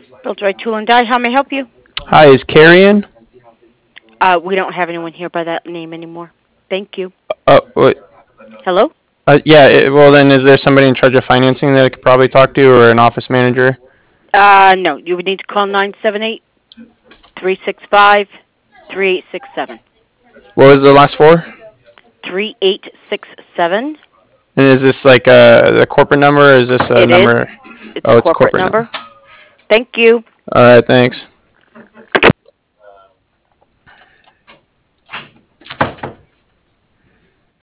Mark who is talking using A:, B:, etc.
A: Built right tool and die. How may I help you?
B: Hi, is Carrie in?
A: We don't have anyone here by that name anymore. Thank you.
B: Wait,
A: Hello?
B: yeah. Well, then, is there somebody in charge of financing that I could probably talk to, or an office manager?
A: No. You would need to call 978-365-3867.
B: What was the last four?
A: 3867.
B: And is this like the corporate number, or is this a
A: It is.
B: number?
A: It's a
B: Oh, it's
A: corporate
B: corporate
A: number.
B: number.
A: Thank you.
B: All right, thanks.